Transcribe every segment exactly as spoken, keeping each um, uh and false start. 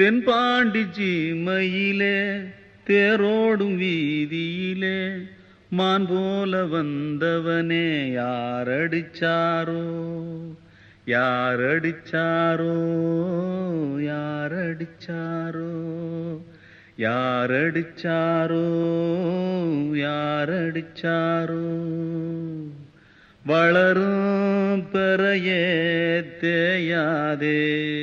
தென்பாண்டி சீமையிலே தேரோடும் வீதியிலே மான் போல வந்தவனே யாரடிச்சாரோ யாரடிச்சாரோ யாரடிச்சாரோ யாரடிச்சாரோ யாரடிச்சாரோ வளரும் பெறையே தேயாதே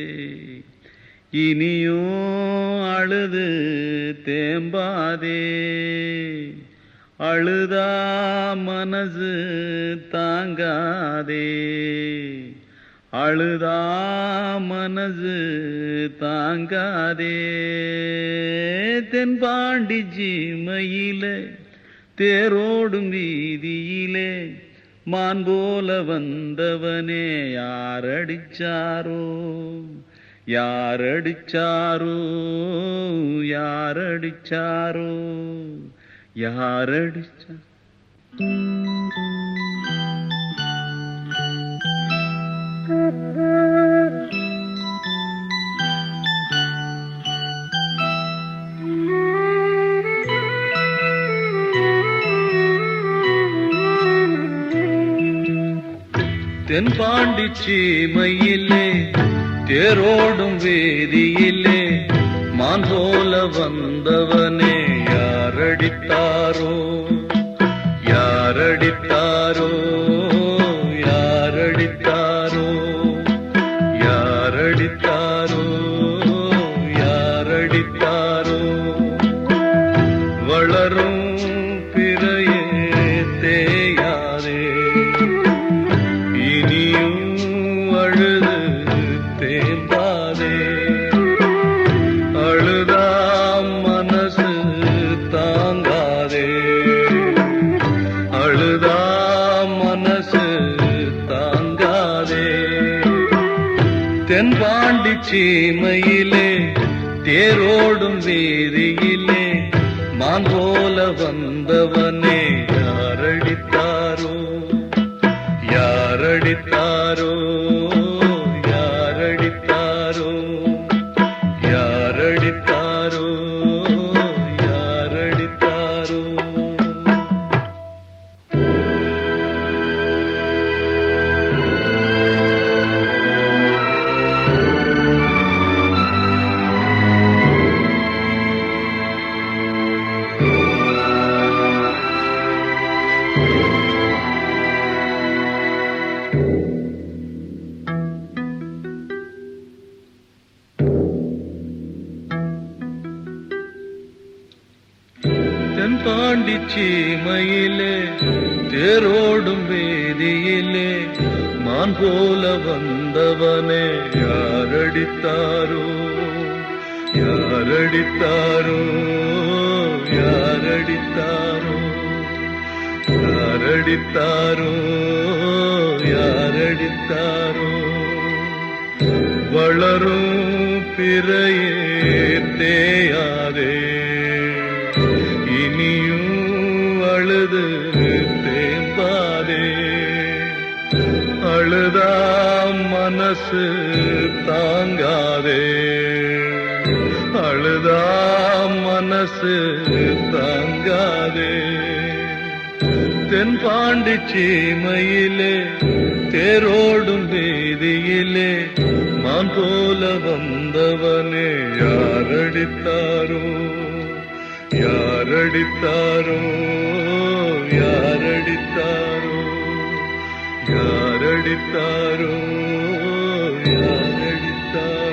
இனியும் அழுது தேம்பாதே அழுதா மனசு தாங்காதே அழுதா மனசு தாங்காதே தென்பாண்டி சீமையிலே தேரோடும் வீதியிலே மான் போல வந்தவனே யாரடிச்சாரோ யாரடிச்சாரோ யாரடிச்சாரோ யாரடிச்சா தென்பாண்டி சீமையிலே தேரோடும் வேதியிலே மான் போல வந்தவனே யாரடித்தாரோ யாரடித்தாரோ யாரடித்தாரோ யாரடித்தாரோ யாரடித்தாரோ வளரும் பிறையே தேயாதே இனியும் அழுது தேம்பாதே அழுதா மனசு தாங்காதே அழுதா மனசு தாங்காதே தென்பாண்டி சீமையிலே தேரோடும் வீதியிலே மான் போல வந்தவனே யாரடித்தாரோ யாரடித்தாரோ யாரடித்தாரோ யாரடித்தாரோ யாரடித்தாரோ தென்பாண்டி சீமையிலே தேரோடும் வேதியிலே மான் போல வந்தவனே யாரடித்தாரோ யாரடித்தாரோ யாரடித்தாரோ யாரடித்தாரோ யாரடித்தாரோ வளரும் பிறையே தேயாதே இனியும் அழுது தேம்பாதே அழுதா மனசு தாங்காதே அழுதா மனசு தாங்காதே தென்பாண்டி சீமையிலே தேரோடும் வீதியிலே மான் போல வந்தவனே யாரடித்தாரோ யாரடித்தாரோ யாரடித்தாரோ யாரடித்தாரோ யாரடித்தாரோ